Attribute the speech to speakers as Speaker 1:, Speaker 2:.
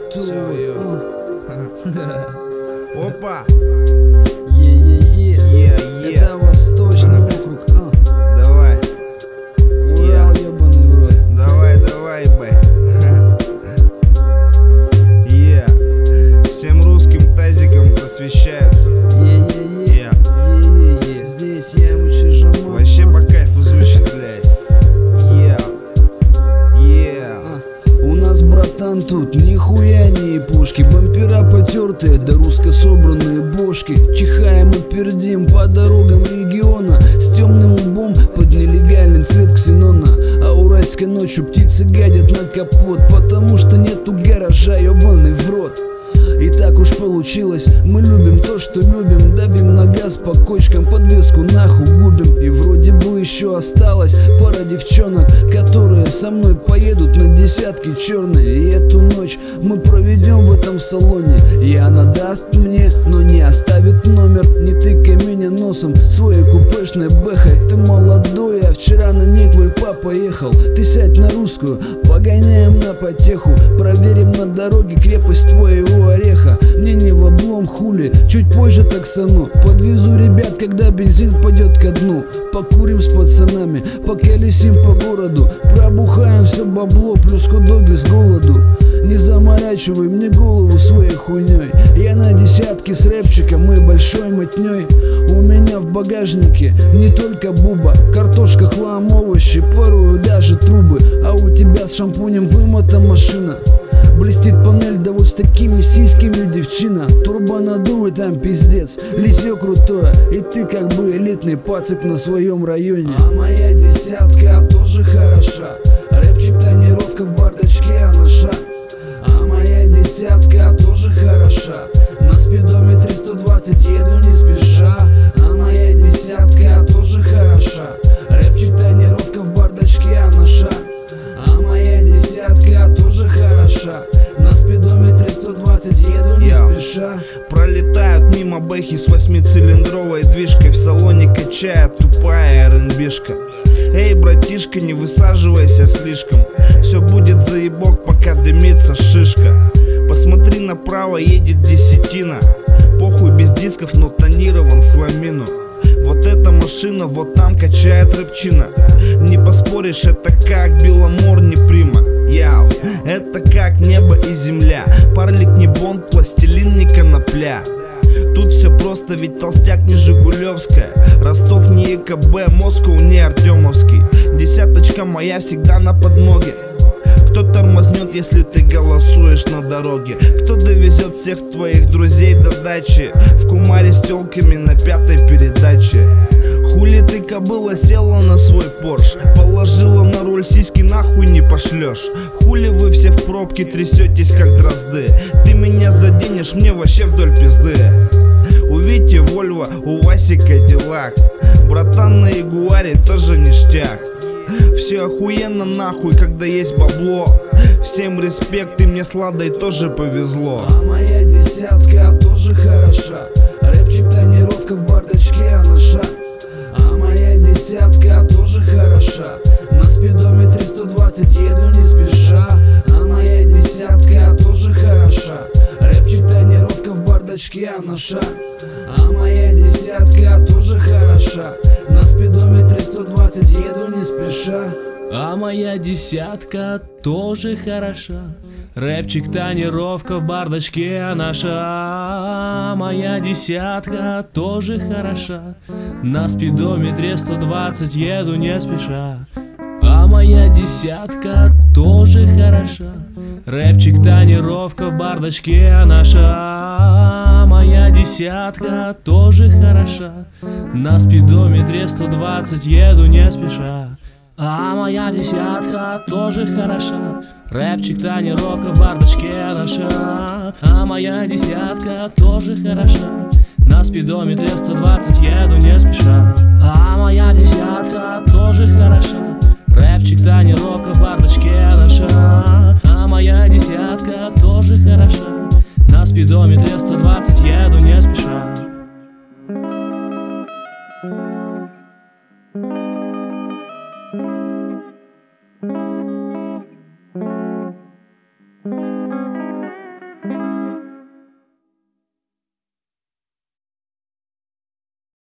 Speaker 1: Опа!
Speaker 2: Это Восточный округ.
Speaker 1: Давай.
Speaker 2: Урал, ебаный в рот.
Speaker 1: Давай, бэй. Всем русским тазикам посвящается.
Speaker 2: Здесь я лучше жаман.
Speaker 1: Вообще по кайфу звучит, блядь.
Speaker 2: У нас, братан, тут нихуя не пушки, бампера потертые, да русско собранные бошки. Чихаем и пердим по дорогам региона с темным лбом под нелегальный цвет ксенона. А уральской ночью птицы гадят на капот, потому что нету гаража, ебаный в рот. И так уж получилось, мы любим то, что любим. Давим на газ по кочкам, подвеску нахуй губим. И вроде бы еще осталось пара девчонок, которые со мной поедут на десятки черные. И эту ночь мы проведем в этом салоне. И она даст мне, но не оставит номер. Не тыкай меня носом своей купешной бэхой. Ты молодой, а вчера на ней твой папа ехал. Ты сядь на русскую, погоняем на потеху. Проверим на дороге крепость твоего ореха. Мне не в облом, хули, чуть позже таксану. Подвезу ребят, когда бензин пойдет ко дну. Покурим с пацанами, поколесим по городу. Пробухаем все бабло, плюс хот-доги с голоду. Не заморачивай мне голову своей хуйней. Я на десятке с рэпчиком и большой мотней. У меня в багажнике не только буба, картошка, хлам, овощи, порою даже трубы. А у тебя с шампунем вымыта машина. Блестит панель, да вот с такими сиськами, девчина. Турбо надуй, там пиздец, литье крутое. И ты как бы элитный пацик на своем районе. А моя десятка тоже хороша. Рэпчик, тонировка в бардачке, а наша. А моя десятка тоже хороша. На спидометре 120 еду не спеша. А моя десятка тоже хороша. Рэпчик, тонировка в бардачке, а наша. А моя десятка тоже хороша. На спидометре 120 еду не спеша.
Speaker 1: Пролетают мимо бэхи с 8-цилиндровой движкой. В салоне качает тупая РНБшка. Эй, братишка, не высаживайся слишком. Все будет заебок, пока дымится шишка. Посмотри направо, едет десятина. Похуй без дисков, но тонирован в хламину. Вот эта машина, вот там качает рэпчина. Не поспоришь, это как Беломор, не прима. Яу, это как небо и земля. Парлик не Бонд, пластилин не конопля. Тут все просто, ведь толстяк не Жигулевская. Ростов не ЕКБ, Москва не Артемовский. Десяточка моя всегда на подмоге. Кто тормознет, если ты голосуешь на дороге? Кто довезет всех твоих друзей до дачи? В кумаре с телками на 5-й передаче. Хули ты, кобыла, села на свой Порш, положила на руль сиськи, нахуй не пошлешь. Хули вы все в пробке трясетесь, как дрозды? Ты меня заденешь, мне вообще вдоль пизды. У Вити Вольво, у Васи Кадиллак. Братан на Ягуаре тоже ништяк. Все охуенно нахуй, когда есть бабло. Всем респект, и мне с Ладой тоже повезло.
Speaker 2: А моя десятка тоже хороша. Рэпчик, тонировка в бардачке, а наша. А моя десятка тоже хороша. На спидометре 120 еду не спеша. А моя десятка тоже хороша. Рэпчик, тонировка в бардачке, а наша. А моя десятка тоже хороша. На спидометре 120 еду не спеша.
Speaker 3: А моя десятка тоже хороша. Рэпчик, тонировка в бардачке, а наша. А моя десятка тоже хороша. На спидометре 120 еду не спеша. А моя десятка тоже хороша. Рэпчик, тонировка в бардачке, а наша. А моя десятка тоже хороша. На спидометре 120 еду не спеша. А моя десятка тоже хороша. Рэпчик, тонировка в бардачке, а наша. А моя десятка тоже хороша. На спидометре 120 еду не спеша. А моя десятка тоже хороша. Рэпчик, тонировка в бардачке, а наша. А моя десятка тоже хороша. На спидометре 120